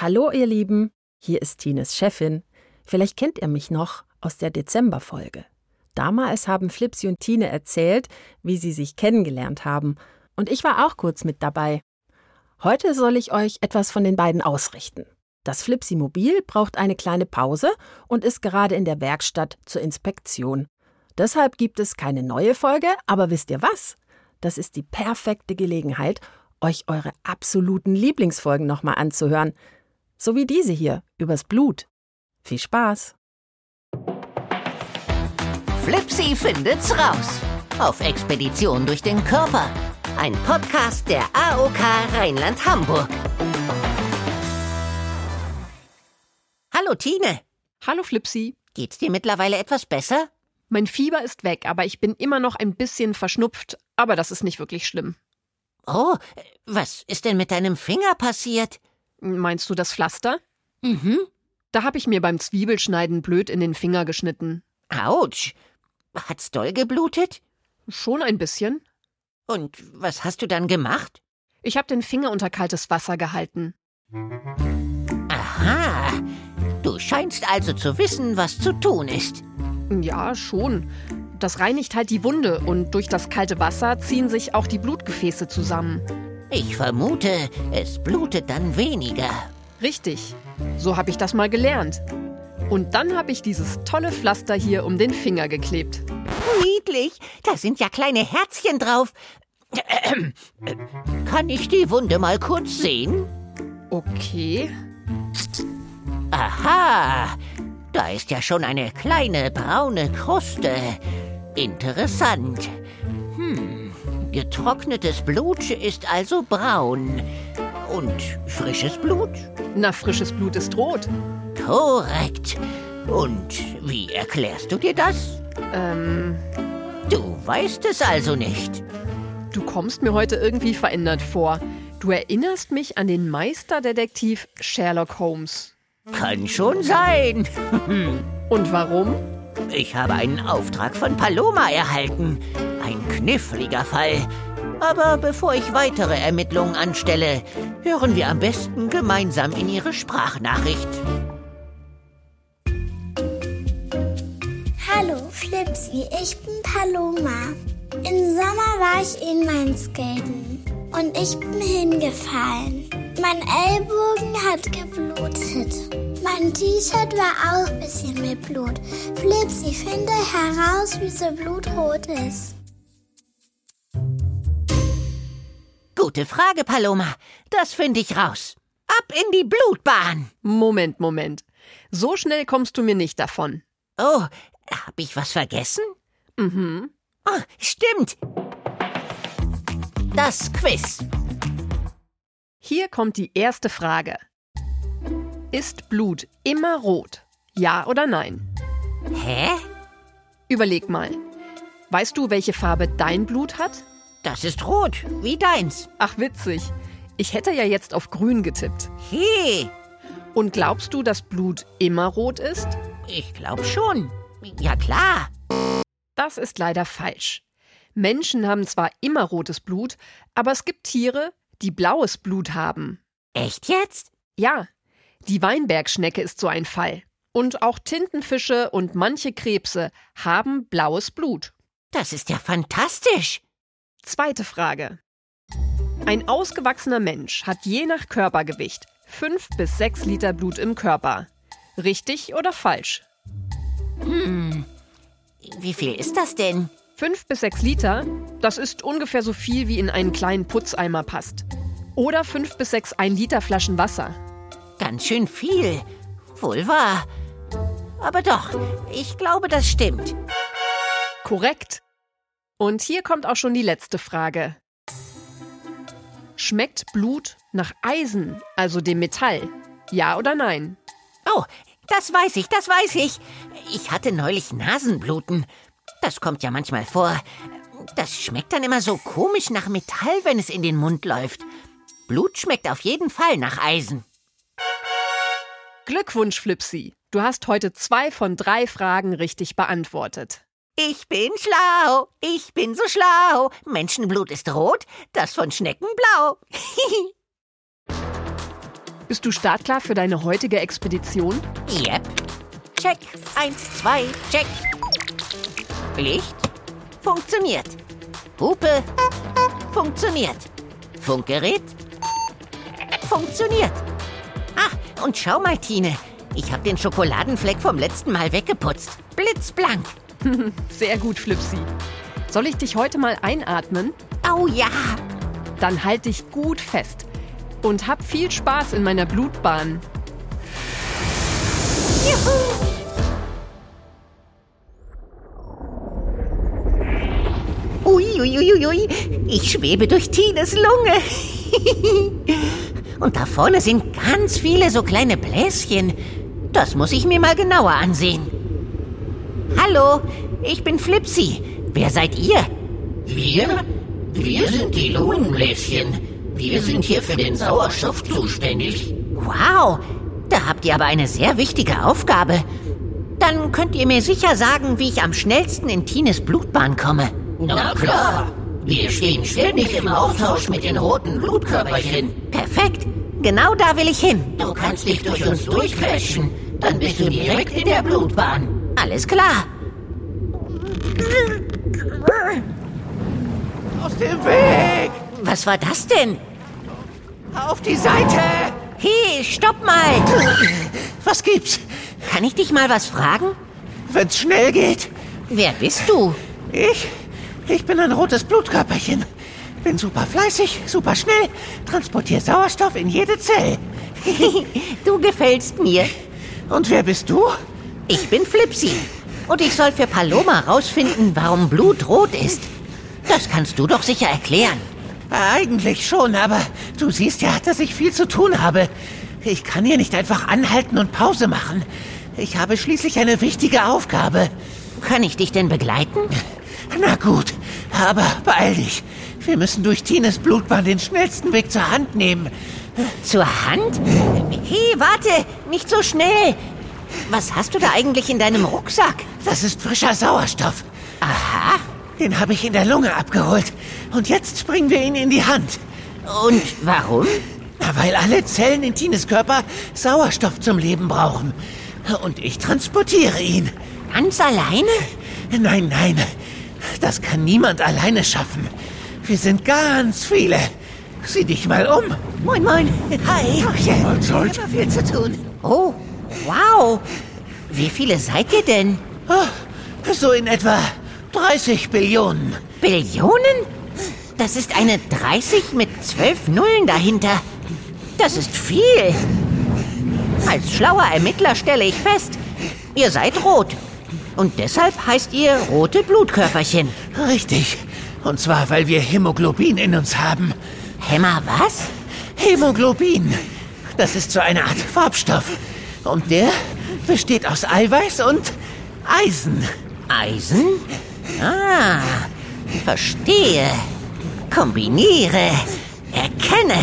Hallo ihr Lieben, hier ist Tines Chefin. Vielleicht kennt ihr mich noch aus der Dezemberfolge. Damals haben Flipsi und Tine erzählt, wie sie sich kennengelernt haben. Und ich war auch kurz mit dabei. Heute soll ich euch etwas von den beiden ausrichten. Das Flipsi-Mobil braucht eine kleine Pause und ist gerade in der Werkstatt zur Inspektion. Deshalb gibt es keine neue Folge, aber wisst ihr was? Das ist die perfekte Gelegenheit, euch eure absoluten Lieblingsfolgen nochmal anzuhören. So wie diese hier, übers Blut. Viel Spaß! Flipsi findet's raus. Auf Expedition durch den Körper. Ein Podcast der AOK Rheinland-Hamburg. Hallo Tine. Hallo Flipsi. Geht's dir mittlerweile etwas besser? Mein Fieber ist weg, aber ich bin immer noch ein bisschen verschnupft. Aber das ist nicht wirklich schlimm. Oh, was ist denn mit deinem Finger passiert? Meinst du das Pflaster? Mhm. Da habe ich mir beim Zwiebelschneiden blöd in den Finger geschnitten. Autsch. Hat's doll geblutet? Schon ein bisschen. Und was hast du dann gemacht? Ich habe den Finger unter kaltes Wasser gehalten. Aha. Du scheinst also zu wissen, was zu tun ist. Ja, schon. Das reinigt halt die Wunde und durch das kalte Wasser ziehen sich auch die Blutgefäße zusammen. Ich vermute, es blutet dann weniger. Richtig. So habe ich das mal gelernt. Und dann habe ich dieses tolle Pflaster hier um den Finger geklebt. Niedlich, da sind ja kleine Herzchen drauf. Kann ich die Wunde mal kurz sehen? Okay. Aha, da ist ja schon eine kleine braune Kruste. Interessant. Getrocknetes Blut ist also braun. Und frisches Blut? Na, frisches Blut ist rot. Korrekt. Und wie erklärst du dir das? Du weißt es also nicht. Du kommst mir heute irgendwie verändert vor. Du erinnerst mich an den Meisterdetektiv Sherlock Holmes. Kann schon sein. Und warum? Ich habe einen Auftrag von Paloma erhalten. Ein kniffliger Fall. Aber bevor ich weitere Ermittlungen anstelle, hören wir am besten gemeinsam in ihre Sprachnachricht. Hallo Flipsi, ich bin Paloma. Im Sommer war ich Inlineskaten und ich bin hingefallen. Mein Ellbogen hat geblutet. Mein T-Shirt war auch ein bisschen mit Blut. Flipsi, finde heraus, wieso Blut rot ist. Gute Frage, Paloma. Das finde ich raus. Ab in die Blutbahn. Moment. So schnell kommst du mir nicht davon. Oh, hab ich was vergessen? Mhm. Oh, stimmt. Das Quiz. Hier kommt die erste Frage. Ist Blut immer rot? Ja oder nein? Hä? Überleg mal. Weißt du, welche Farbe dein Blut hat? Das ist rot, wie deins. Ach, witzig. Ich hätte ja jetzt auf grün getippt. Hey. Und glaubst du, dass Blut immer rot ist? Ich glaube schon. Ja, klar. Das ist leider falsch. Menschen haben zwar immer rotes Blut, aber es gibt Tiere, die blaues Blut haben. Echt jetzt? Ja, die Weinbergschnecke ist so ein Fall. Und auch Tintenfische und manche Krebse haben blaues Blut. Das ist ja fantastisch. Zweite Frage. Ein ausgewachsener Mensch hat je nach Körpergewicht 5 bis 6 Liter Blut im Körper. Richtig oder falsch? Wie viel ist das denn? 5 bis 6 Liter, das ist ungefähr so viel, wie in einen kleinen Putzeimer passt. Oder 5 bis 6 1-Liter-Flaschen Wasser. Ganz schön viel. Wohl wahr. Aber doch, ich glaube, das stimmt. Korrekt. Und hier kommt auch schon die letzte Frage. Schmeckt Blut nach Eisen, also dem Metall? Ja oder nein? Oh, das weiß ich. Ich hatte neulich Nasenbluten. Das kommt ja manchmal vor. Das schmeckt dann immer so komisch nach Metall, wenn es in den Mund läuft. Blut schmeckt auf jeden Fall nach Eisen. Glückwunsch, Flipsi. Du hast heute 2 von 3 Fragen richtig beantwortet. Ich bin schlau. Ich bin so schlau. Menschenblut ist rot, das von Schnecken blau. Bist du startklar für deine heutige Expedition? Yep. Check. 1, 2, check. Licht. Funktioniert. Hupe. Funktioniert. Funkgerät. Funktioniert. Ah, und schau mal, Tine. Ich habe den Schokoladenfleck vom letzten Mal weggeputzt. Blitzblank. Sehr gut, Flipsi. Soll ich dich heute mal einatmen? Oh ja. Dann halt dich gut fest. Und hab viel Spaß in meiner Blutbahn. Juhu. Uiuiuiui, ich schwebe durch Tines Lunge. Und da vorne sind ganz viele so kleine Bläschen. Das muss ich mir mal genauer ansehen. Hallo, ich bin Flipsi. Wer seid ihr? Wir? Wir sind die Lungenbläschen. Wir sind hier für den Sauerstoff zuständig. Wow, da habt ihr aber eine sehr wichtige Aufgabe. Dann könnt ihr mir sicher sagen, wie ich am schnellsten in Tines Blutbahn komme. Na klar, wir stehen ständig im Austausch mit den roten Blutkörperchen. Perfekt, genau da will ich hin. Du kannst dich durch uns durchquetschen, dann bist du direkt in der Blutbahn. Alles klar. Aus dem Weg! Was war das denn? Auf die Seite! Hey, stopp mal! Was gibt's? Kann ich dich mal was fragen? Wenn's schnell geht. Wer bist du? Ich bin ein rotes Blutkörperchen. Bin super fleißig, super schnell, transportiere Sauerstoff in jede Zelle. Du gefällst mir. Und wer bist du? Ich bin Flipsi. Und ich soll für Paloma rausfinden, warum Blut rot ist. Das kannst du doch sicher erklären. Eigentlich schon, aber du siehst ja, dass ich viel zu tun habe. Ich kann hier nicht einfach anhalten und Pause machen. Ich habe schließlich eine wichtige Aufgabe. Kann ich dich denn begleiten? Na gut, aber beeil dich. Wir müssen durch Tines Blutbahn den schnellsten Weg zur Hand nehmen. Zur Hand? Hey, warte, nicht so schnell. Was hast du da eigentlich in deinem Rucksack? Das ist frischer Sauerstoff. Aha. Den habe ich in der Lunge abgeholt. Und jetzt bringen wir ihn in die Hand. Und warum? Na, weil alle Zellen in Tines Körper Sauerstoff zum Leben brauchen. Und ich transportiere ihn. Ganz alleine? Nein, nein. Das kann niemand alleine schaffen. Wir sind ganz viele. Sieh dich mal um. Moin, moin. Hi. Mahlzeit. Immer viel zu tun. Oh, wow. Wie viele seid ihr denn? So in etwa 30 Billionen. Billionen? Das ist eine 30 mit 12 Nullen dahinter. Das ist viel. Als schlauer Ermittler stelle ich fest, ihr seid rot. Und deshalb heißt ihr rote Blutkörperchen. Richtig. Und zwar, weil wir Hämoglobin in uns haben. Hämmer was? Hämoglobin. Das ist so eine Art Farbstoff. Und der besteht aus Eiweiß und Eisen. Eisen? Ah, verstehe. Kombiniere. Erkenne.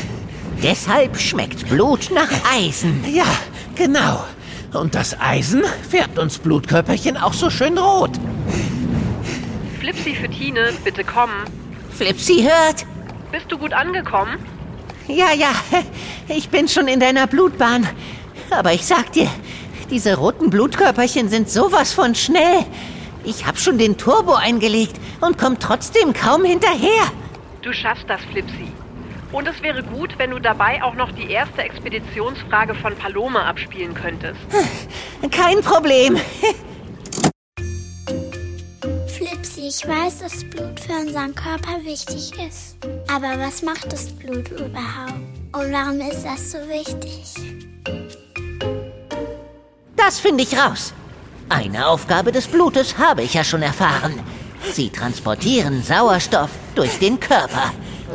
Deshalb schmeckt Blut nach Eisen. Ja, genau. Und das Eisen färbt uns Blutkörperchen auch so schön rot. Flipsi für Tine, bitte kommen. Flipsi hört. Bist du gut angekommen? Ja, ich bin schon in deiner Blutbahn. Aber ich sag dir, diese roten Blutkörperchen sind sowas von schnell. Ich hab schon den Turbo eingelegt und komm trotzdem kaum hinterher. Du schaffst das, Flipsi. Und es wäre gut, wenn du dabei auch noch die erste Expeditionsfrage von Paloma abspielen könntest. Kein Problem. Flipsi, ich weiß, dass Blut für unseren Körper wichtig ist. Aber was macht das Blut überhaupt? Und warum ist das so wichtig? Das finde ich raus. Eine Aufgabe des Blutes habe ich ja schon erfahren. Sie transportieren Sauerstoff durch den Körper.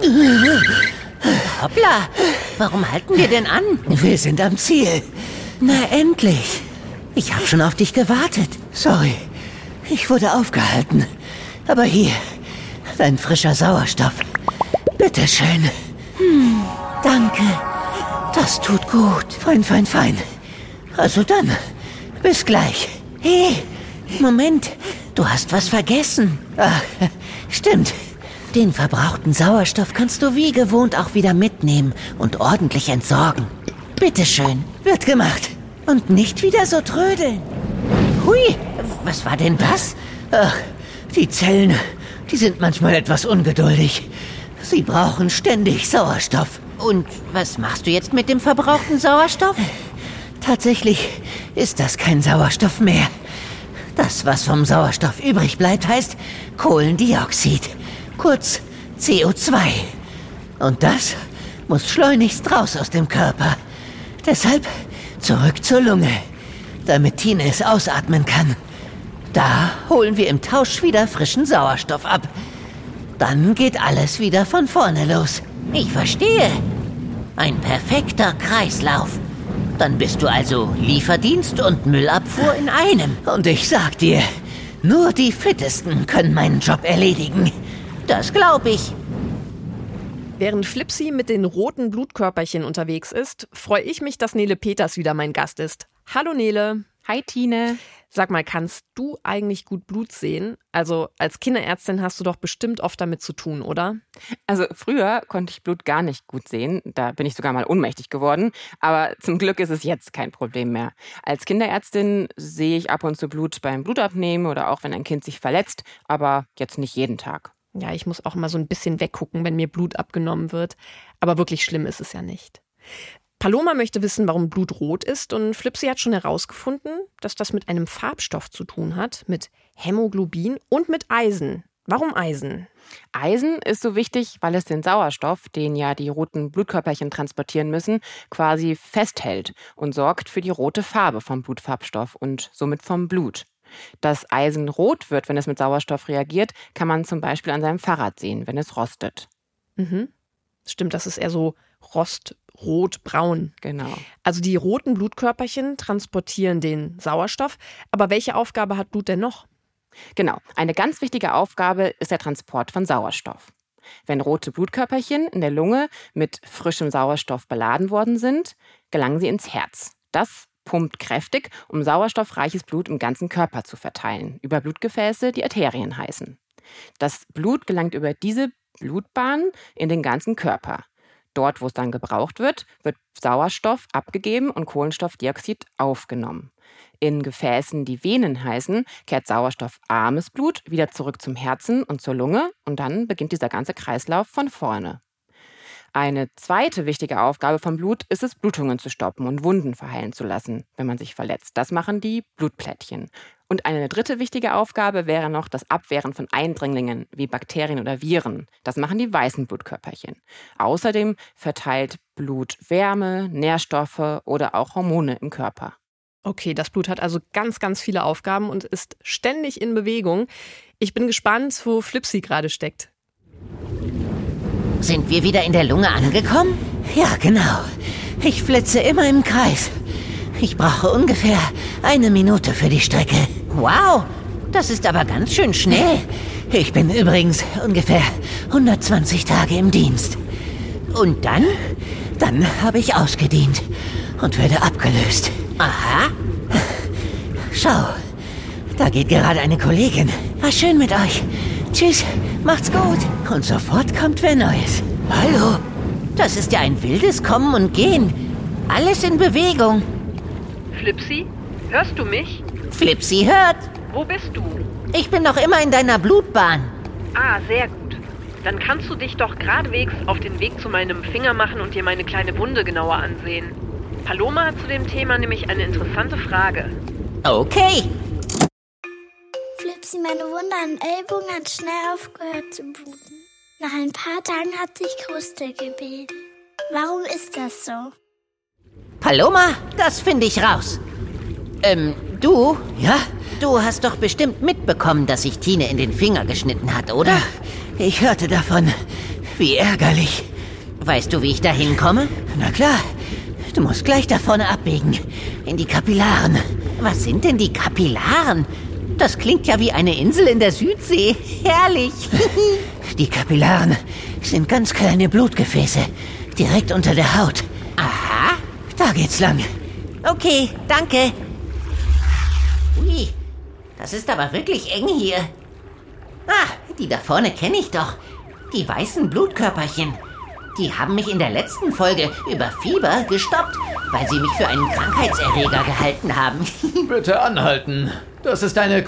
Hoppla, warum halten wir denn an? Wir sind am Ziel. Na endlich. Ich habe schon auf dich gewartet. Sorry, ich wurde aufgehalten. Aber hier, dein frischer Sauerstoff. Bitteschön. Danke. Das tut gut. Fein. Also dann, bis gleich. Hey, Moment. Du hast was vergessen. Ach, stimmt. Den verbrauchten Sauerstoff kannst du wie gewohnt auch wieder mitnehmen und ordentlich entsorgen. Bitteschön. Wird gemacht. Und nicht wieder so trödeln. Hui, was war denn das? Ach, die Zellen, die sind manchmal etwas ungeduldig. Sie brauchen ständig Sauerstoff. Und was machst du jetzt mit dem verbrauchten Sauerstoff? Tatsächlich ist das kein Sauerstoff mehr. Das, was vom Sauerstoff übrig bleibt, heißt Kohlendioxid, kurz CO2. Und das muss schleunigst raus aus dem Körper. Deshalb zurück zur Lunge, damit Tine es ausatmen kann. Da holen wir im Tausch wieder frischen Sauerstoff ab. Dann geht alles wieder von vorne los. Ich verstehe. Ein perfekter Kreislauf. Dann bist du also Lieferdienst und Müllabfuhr in einem. Und ich sag dir, nur die Fittesten können meinen Job erledigen. Das glaube ich. Während Flipsi mit den roten Blutkörperchen unterwegs ist, freue ich mich, dass Nele Peters wieder mein Gast ist. Hallo Nele. Hi Tine. Sag mal, kannst du eigentlich gut Blut sehen? Also als Kinderärztin hast du doch bestimmt oft damit zu tun, oder? Also früher konnte ich Blut gar nicht gut sehen. Da bin ich sogar mal ohnmächtig geworden. Aber zum Glück ist es jetzt kein Problem mehr. Als Kinderärztin sehe ich ab und zu Blut beim Blutabnehmen oder auch wenn ein Kind sich verletzt. Aber jetzt nicht jeden Tag. Ja, ich muss auch immer so ein bisschen weggucken, wenn mir Blut abgenommen wird. Aber wirklich schlimm ist es ja nicht. Paloma möchte wissen, warum Blut rot ist, und Flipsi hat schon herausgefunden, dass das mit einem Farbstoff zu tun hat, mit Hämoglobin und mit Eisen. Warum Eisen? Eisen ist so wichtig, weil es den Sauerstoff, den ja die roten Blutkörperchen transportieren müssen, quasi festhält und sorgt für die rote Farbe vom Blutfarbstoff und somit vom Blut. Dass Eisen rot wird, wenn es mit Sauerstoff reagiert, kann man zum Beispiel an seinem Fahrrad sehen, wenn es rostet. Mhm. Stimmt, das ist eher so rot, braun. Genau. Also die roten Blutkörperchen transportieren den Sauerstoff. Aber welche Aufgabe hat Blut denn noch? Genau. Eine ganz wichtige Aufgabe ist der Transport von Sauerstoff. Wenn rote Blutkörperchen in der Lunge mit frischem Sauerstoff beladen worden sind, gelangen sie ins Herz. Das pumpt kräftig, um sauerstoffreiches Blut im ganzen Körper zu verteilen, über Blutgefäße, die Arterien heißen. Das Blut gelangt über diese Blutbahn in den ganzen Körper. Dort, wo es dann gebraucht wird, wird Sauerstoff abgegeben und Kohlenstoffdioxid aufgenommen. In Gefäßen, die Venen heißen, kehrt sauerstoffarmes Blut wieder zurück zum Herzen und zur Lunge und dann beginnt dieser ganze Kreislauf von vorne. Eine zweite wichtige Aufgabe vom Blut ist es, Blutungen zu stoppen und Wunden verheilen zu lassen, wenn man sich verletzt. Das machen die Blutplättchen. Und eine dritte wichtige Aufgabe wäre noch das Abwehren von Eindringlingen wie Bakterien oder Viren. Das machen die weißen Blutkörperchen. Außerdem verteilt Blut Wärme, Nährstoffe oder auch Hormone im Körper. Okay, das Blut hat also ganz, ganz viele Aufgaben und ist ständig in Bewegung. Ich bin gespannt, wo Flipsi gerade steckt. Sind wir wieder in der Lunge angekommen? Ja, genau. Ich flitze immer im Kreis. Ich brauche ungefähr 1 Minute für die Strecke. Wow, das ist aber ganz schön schnell. Ich bin übrigens ungefähr 120 Tage im Dienst. Und dann? Dann habe ich ausgedient und werde abgelöst. Aha. Schau, da geht gerade eine Kollegin. War schön mit euch. Tschüss, macht's gut. Und sofort kommt wer Neues. Hallo. Das ist ja ein wildes Kommen und Gehen. Alles in Bewegung. Flipsi, hörst du mich? Flipsi hört. Wo bist du? Ich bin noch immer in deiner Blutbahn. Ah, sehr gut. Dann kannst du dich doch geradewegs auf den Weg zu meinem Finger machen und dir meine kleine Wunde genauer ansehen. Paloma hat zu dem Thema nämlich eine interessante Frage. Okay. Flipsi, meine Wunde am Ellbogen hat schnell aufgehört zu bluten. Nach ein paar Tagen hat sich Kruste gebildet. Warum ist das so? Paloma, das finde ich raus. Du? Ja? Du hast doch bestimmt mitbekommen, dass sich Tine in den Finger geschnitten hat, oder? Ich hörte davon. Wie ärgerlich. Weißt du, wie ich da hinkomme? Na klar. Du musst gleich da vorne abbiegen. In die Kapillaren. Was sind denn die Kapillaren? Das klingt ja wie eine Insel in der Südsee. Herrlich. Die Kapillaren sind ganz kleine Blutgefäße. Direkt unter der Haut. Aha. Da geht's lang. Okay, danke. Ui, das ist aber wirklich eng hier. Ah, die da vorne kenne ich doch. Die weißen Blutkörperchen. Die haben mich in der letzten Folge über Fieber gestoppt, weil sie mich für einen Krankheitserreger gehalten haben. Bitte anhalten. Das ist eine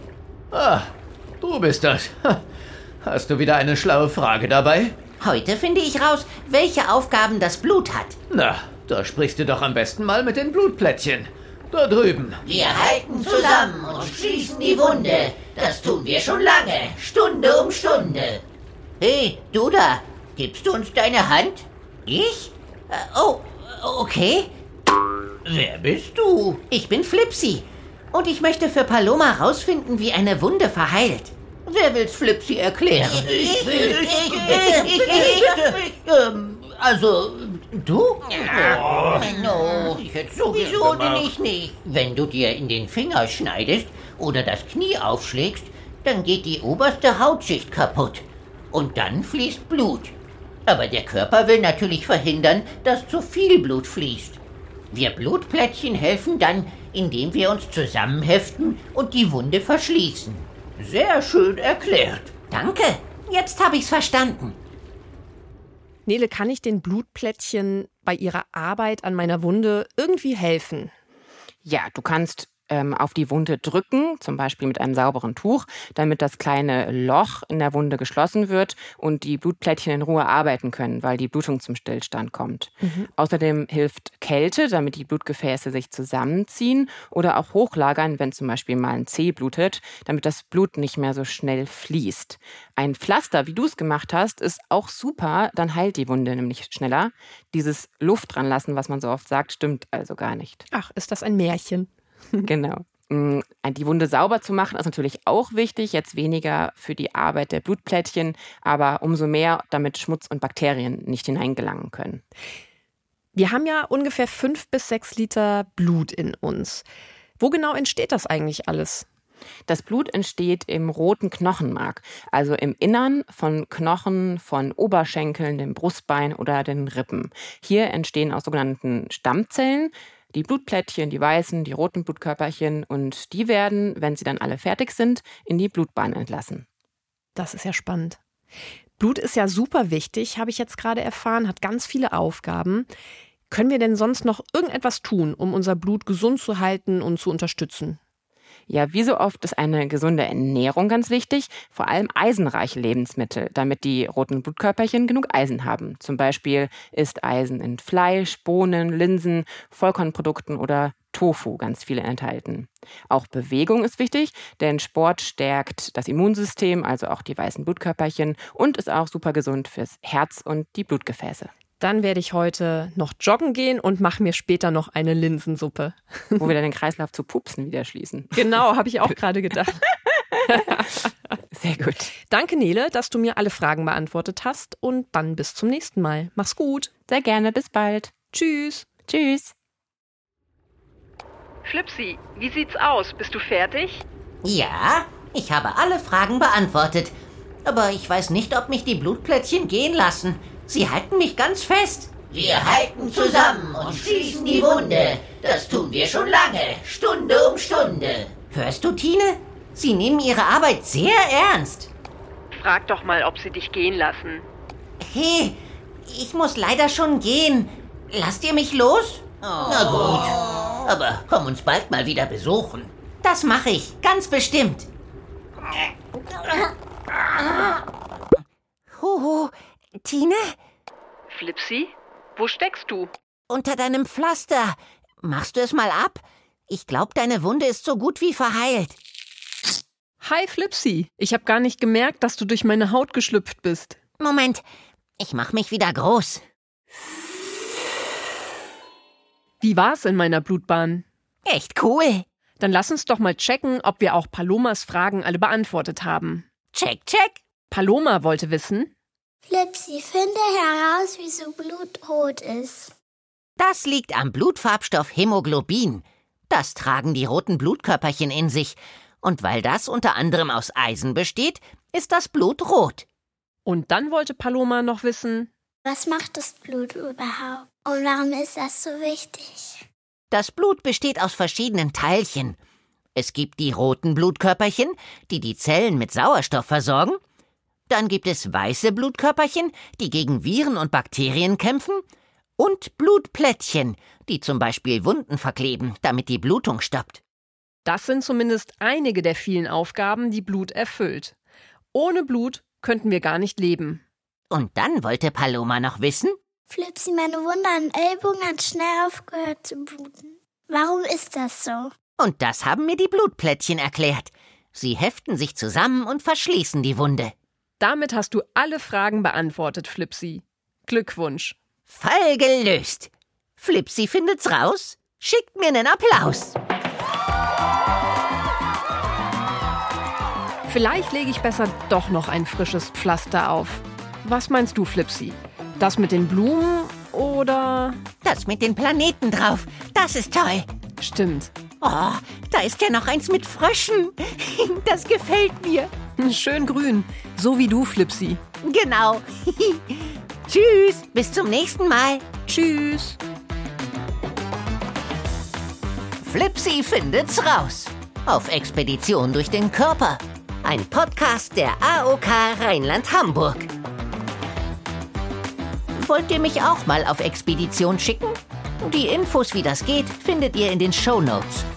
du bist das. Hast du wieder eine schlaue Frage dabei? Heute finde ich raus, welche Aufgaben das Blut hat. Na, da sprichst du doch am besten mal mit den Blutplättchen. Da drüben. Wir halten zusammen und schließen die Wunde. Das tun wir schon lange, Stunde um Stunde. Hey, du da, gibst du uns deine Hand? Ich? Okay. Wer bist du? Ich bin Flipsy. Und ich möchte für Paloma rausfinden, wie eine Wunde verheilt. Wer will's Flipsy erklären? Also, du? No. Ich hätte sowieso nicht. Wenn du dir in den Finger schneidest oder das Knie aufschlägst, dann geht die oberste Hautschicht kaputt. Und dann fließt Blut. Aber der Körper will natürlich verhindern, dass zu viel Blut fließt. Wir Blutplättchen helfen dann, indem wir uns zusammenheften und die Wunde verschließen. Sehr schön erklärt. Danke, jetzt habe ich's verstanden. Nele, kann ich den Blutplättchen bei ihrer Arbeit an meiner Wunde irgendwie helfen? Ja, du kannst auf die Wunde drücken, zum Beispiel mit einem sauberen Tuch, damit das kleine Loch in der Wunde geschlossen wird und die Blutplättchen in Ruhe arbeiten können, weil die Blutung zum Stillstand kommt. Außerdem hilft Kälte, damit die Blutgefäße sich zusammenziehen oder auch hochlagern, wenn zum Beispiel mal ein Zeh blutet, damit das Blut nicht mehr so schnell fließt. Ein Pflaster, wie du es gemacht hast, ist auch super, dann heilt die Wunde nämlich schneller. Dieses Luft dran lassen, was man so oft sagt, stimmt also gar nicht. Ach, ist das ein Märchen? Genau. Die Wunde sauber zu machen ist natürlich auch wichtig, jetzt weniger für die Arbeit der Blutplättchen, aber umso mehr, damit Schmutz und Bakterien nicht hineingelangen können. Wir haben ja ungefähr 5 bis 6 Liter Blut in uns. Wo genau entsteht das eigentlich alles? Das Blut entsteht im roten Knochenmark, also im Innern von Knochen, von Oberschenkeln, dem Brustbein oder den Rippen. Hier entstehen aus sogenannten Stammzellen die Blutplättchen, die weißen, die roten Blutkörperchen, und die werden, wenn sie dann alle fertig sind, in die Blutbahn entlassen. Das ist ja spannend. Blut ist ja super wichtig, habe ich jetzt gerade erfahren, hat ganz viele Aufgaben. Können wir denn sonst noch irgendetwas tun, um unser Blut gesund zu halten und zu unterstützen? Ja, wie so oft ist eine gesunde Ernährung ganz wichtig, vor allem eisenreiche Lebensmittel, damit die roten Blutkörperchen genug Eisen haben. Zum Beispiel ist Eisen in Fleisch, Bohnen, Linsen, Vollkornprodukten oder Tofu ganz viele enthalten. Auch Bewegung ist wichtig, denn Sport stärkt das Immunsystem, also auch die weißen Blutkörperchen, und ist auch super gesund fürs Herz und die Blutgefäße. Dann werde ich heute noch joggen gehen und mache mir später noch eine Linsensuppe. Wo wir dann den Kreislauf zu Pupsen wieder schließen. Genau, habe ich auch gerade gedacht. Sehr gut. Danke, Nele, dass du mir alle Fragen beantwortet hast, und dann bis zum nächsten Mal. Mach's gut. Sehr gerne, bis bald. Tschüss. Tschüss. Flipsy, wie sieht's aus? Bist du fertig? Ja, ich habe alle Fragen beantwortet. Aber ich weiß nicht, ob mich die Blutplättchen gehen lassen. Sie halten mich ganz fest. Wir halten zusammen und schließen die Wunde. Das tun wir schon lange, Stunde um Stunde. Hörst du, Tine? Sie nehmen ihre Arbeit sehr ernst. Frag doch mal, ob sie dich gehen lassen. Hey, ich muss leider schon gehen. Lasst ihr mich los? Na gut, aber komm uns bald mal wieder besuchen. Das mache ich, ganz bestimmt. Huhu, Tine? Flipsy, wo steckst du? Unter deinem Pflaster. Machst du es mal ab? Ich glaube, deine Wunde ist so gut wie verheilt. Hi Flipsy, ich habe gar nicht gemerkt, dass du durch meine Haut geschlüpft bist. Moment, ich mach mich wieder groß. Wie war's in meiner Blutbahn? Echt cool. Dann lass uns doch mal checken, ob wir auch Palomas Fragen alle beantwortet haben. Check, check. Paloma wollte wissen: Flipsy, finde heraus, wieso Blut rot ist. Das liegt am Blutfarbstoff Hämoglobin. Das tragen die roten Blutkörperchen in sich. Und weil das unter anderem aus Eisen besteht, ist das Blut rot. Und dann wollte Paloma noch wissen: Was macht das Blut überhaupt? Und warum ist das so wichtig? Das Blut besteht aus verschiedenen Teilchen. Es gibt die roten Blutkörperchen, die die Zellen mit Sauerstoff versorgen. Dann gibt es weiße Blutkörperchen, die gegen Viren und Bakterien kämpfen. Und Blutplättchen, die zum Beispiel Wunden verkleben, damit die Blutung stoppt. Das sind zumindest einige der vielen Aufgaben, die Blut erfüllt. Ohne Blut könnten wir gar nicht leben. Und dann wollte Paloma noch wissen: Flipsi, meine Wunde am Ellbogen hat schnell aufgehört zu bluten. Warum ist das so? Und das haben mir die Blutplättchen erklärt. Sie heften sich zusammen und verschließen die Wunde. Damit hast du alle Fragen beantwortet, Flipsi. Glückwunsch. Fall gelöst. Flipsi findet's raus. Schickt mir einen Applaus. Vielleicht lege ich besser doch noch ein frisches Pflaster auf. Was meinst du, Flipsi? Das mit den Blumen oder... Das mit den Planeten drauf, das ist toll. Stimmt. Oh, da ist ja noch eins mit Fröschen. Das gefällt mir. Schön grün, so wie du, Flipsi. Genau. Tschüss, bis zum nächsten Mal. Tschüss. Flipsi findet's raus. Auf Expedition durch den Körper. Ein Podcast der AOK Rheinland-Hamburg. Wollt ihr mich auch mal auf Expedition schicken? Die Infos, wie das geht, findet ihr in den Shownotes.